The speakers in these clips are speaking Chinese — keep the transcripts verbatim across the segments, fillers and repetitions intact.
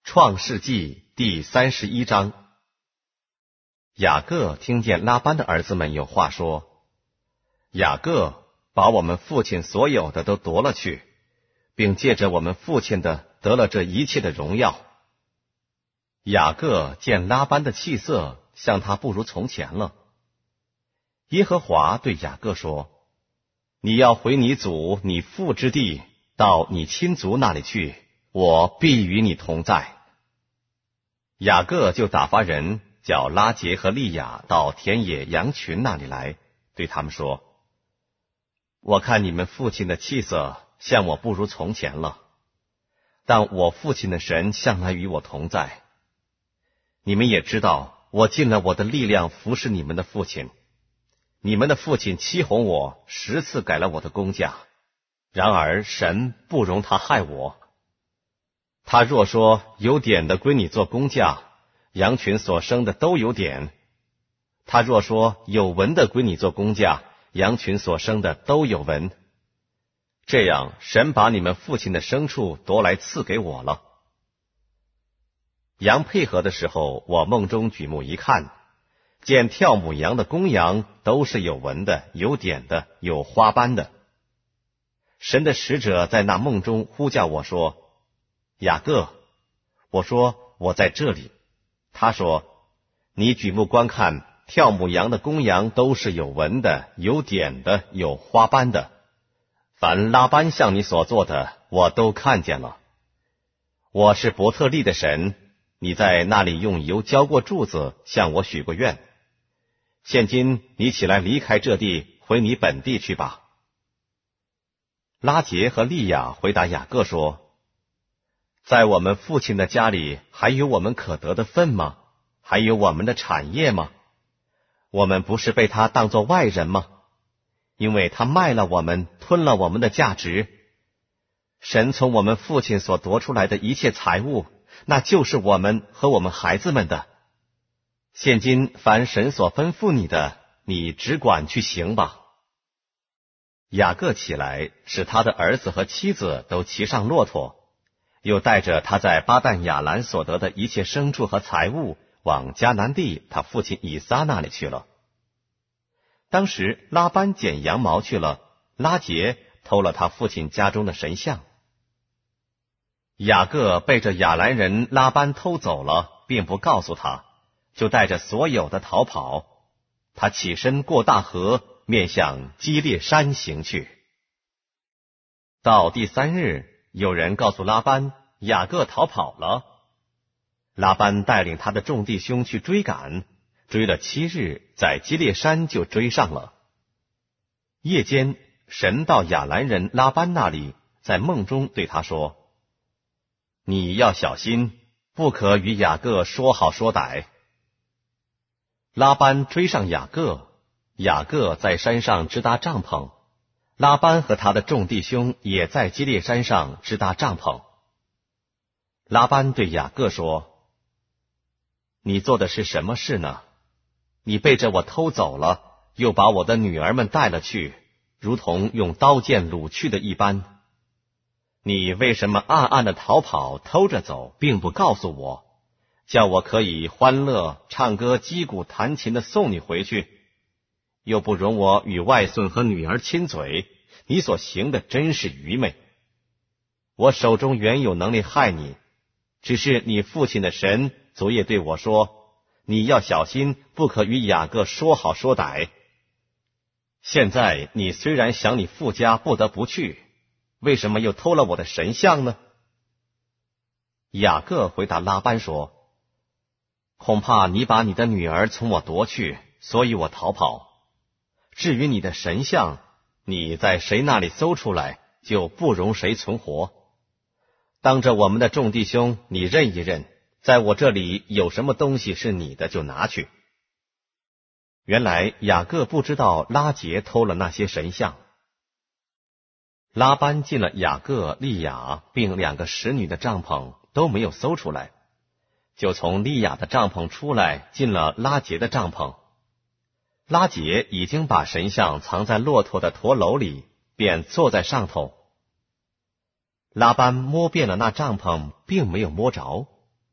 创世纪第三十一章。雅各听见拉班的儿子们有话说，雅各把我们父亲所有的都夺了去，并借着我们父亲的得了这一切的荣耀。雅各见拉班的气色像他不如从前了。耶和华对雅各说，你要回你祖你父之地，到你亲族那里去，我必与你同在。雅各就打发人叫拉结和利亚到田野羊群那里来，对他们说，我看你们父亲的气色像我不如从前了，但我父亲的神向来与我同在。你们也知道，我尽了我的力量服侍你们的父亲。你们的父亲欺哄我，十次改了我的工价，然而神不容他害我。他若说有点的归你做工价，羊群所生的都有点；他若说有纹的归你做工价，羊群所生的都有纹。这样，神把你们父亲的牲畜夺来赐给我了。羊配合的时候，我梦中举目一看，见跳母羊的公羊都是有纹的、有点的、有花斑的。神的使者在那梦中呼叫我说，雅各。我说，我在这里。他说，你举目观看，跳母羊的公羊都是有纹的、有点的、有花斑的。凡拉班向你所做的，我都看见了。我是伯特利的神，你在那里用油浇过柱子，向我许过愿。现今你起来离开这地，回你本地去吧。拉结和利亚回答雅各说，在我们父亲的家里还有我们可得的分吗？还有我们的产业吗？我们不是被他当作外人吗？因为他卖了我们，吞了我们的价值。神从我们父亲所夺出来的一切财物，那就是我们和我们孩子们的。现今凡神所吩咐你的，你只管去行吧。雅各起来，使他的儿子和妻子都骑上骆驼，又带着他在巴旦亚兰所得的一切牲畜和财物，往迦南地他父亲以撒那里去了。当时拉班剪羊毛去了，拉结偷了他父亲家中的神像。雅各被这亚兰人拉班偷走了，并不告诉他，就带着所有的逃跑。他起身过大河，面向基列山行去。到第三日，有人告诉拉班，雅各逃跑了。拉班带领他的众弟兄去追赶，追了七日，在基列山就追上了。夜间，神到亚兰人拉班那里，在梦中对他说，你要小心，不可与雅各说好说歹。拉班追上雅各，雅各在山上支搭帐篷，拉班和他的众弟兄也在基列山上支搭帐篷。拉班对雅各说，你做的是什么事呢？你背着我偷走了，又把我的女儿们带了去，如同用刀剑掳去的一般。你为什么暗暗的逃跑，偷着走，并不告诉我，叫我可以欢乐唱歌击鼓弹琴的送你回去，又不容我与外孙和女儿亲嘴？你所行的真是愚昧。我手中原有能力害你，只是你父亲的神昨夜对我说，你要小心，不可与雅各说好说歹。现在你虽然想你父家不得不去，为什么又偷了我的神像呢？雅各回答拉班说，恐怕你把你的女儿从我夺去，所以我逃跑。至于你的神像，你在谁那里搜出来，就不容谁存活。当着我们的众弟兄，你认一认，在我这里有什么东西是你的，就拿去。原来雅各不知道拉结偷了那些神像。拉班进了雅各、利亚并两个使女的帐篷，都没有搜出来，就从利亚的帐篷出来，进了拉结的帐篷。拉结已经把神像藏在骆驼的驼篓里，便坐在上头。拉班摸遍了那帐篷，并没有摸着，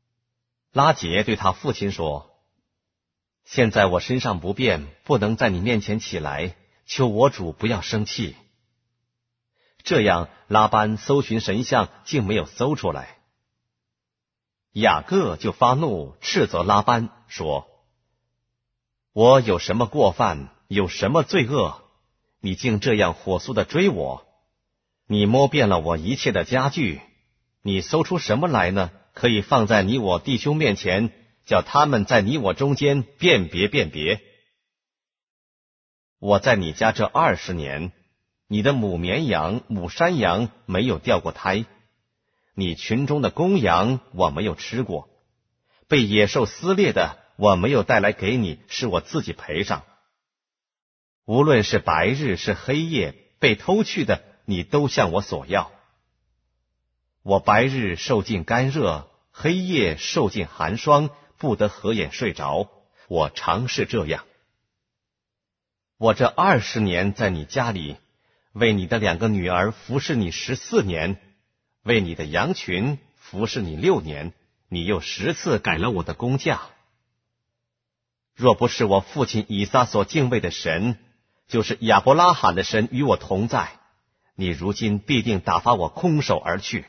拉结对他父亲说：现在我身上不便，不能在你面前起来，求我主不要生气。这样拉班搜寻神像，竟没有搜出来。雅各就发怒，斥责拉班说：我有什么过犯，有什么罪恶，你竟这样火速的追我？你摸遍了我一切的家具，你搜出什么来呢？可以放在你我弟兄面前，叫他们在你我中间辨别辨别。我在你家这二十年，你的母绵羊、母山羊没有掉过胎，你群中的公羊我没有吃过，被野兽撕裂的我没有带来给你，是我自己赔上。无论是白日是黑夜，被偷去的你都向我索要。我白日受尽干热，黑夜受尽寒霜，不得合眼睡着，我常是这样。我这二十年在你家里，为你的两个女儿服侍你十四年，为你的羊群服侍你六年，你又十次改了我的工价。若不是我父亲以撒所敬畏的神，就是亚伯拉罕的神与我同在，你如今必定打发我空手而去。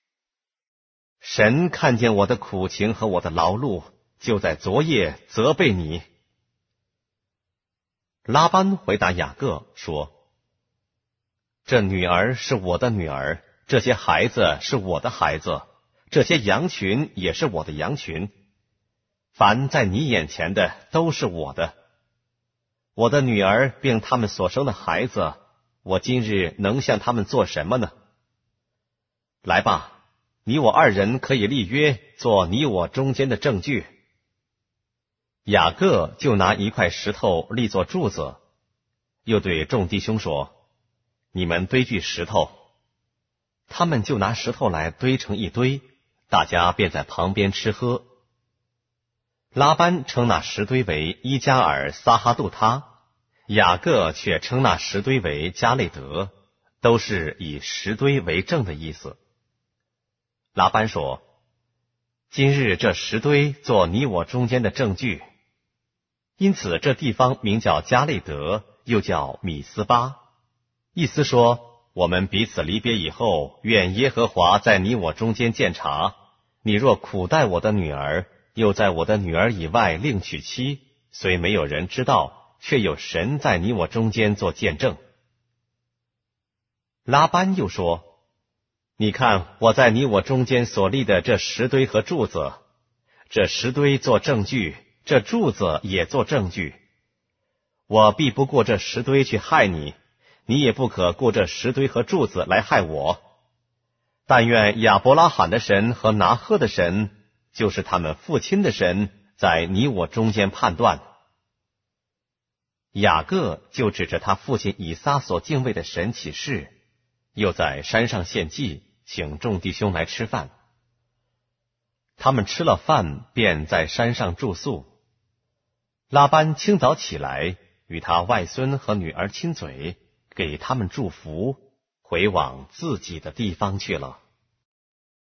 神看见我的苦情和我的劳碌，就在昨夜责备你。拉班回答雅各说：这女儿是我的女儿，这些孩子是我的孩子，这些羊群也是我的羊群，凡在你眼前的都是我的。我的女儿并他们所生的孩子，我今日能向他们做什么呢？来吧，你我二人可以立约，做你我中间的证据。雅各就拿一块石头立作柱子，又对众弟兄说：你们堆聚石头。他们就拿石头来堆成一堆，大家便在旁边吃喝。拉班称那石堆为伊加尔撒哈杜他，雅各却称那石堆为加累德，都是以石堆为证的意思。拉班说：今日这石堆做你我中间的证据。因此这地方名叫加累德，又叫米斯巴，意思说我们彼此离别以后，愿耶和华在你我中间鉴察，你若苦待我的女儿，又在我的女儿以外另娶妻，虽没有人知道，却有神在你我中间做见证。拉班又说：你看我在你我中间所立的这石堆和柱子，这石堆做证据，这柱子也做证据。我必不过这石堆去害你，你也不可过这石堆和柱子来害我。但愿亚伯拉罕的神和拿鹤的神，就是他们父亲的神，在你我中间判断。雅各就指着他父亲以撒所敬畏的神起誓，又在山上献祭，请众弟兄来吃饭。他们吃了饭，便在山上住宿。拉班清早起来，与他外孙和女儿亲嘴，给他们祝福，回往自己的地方去了。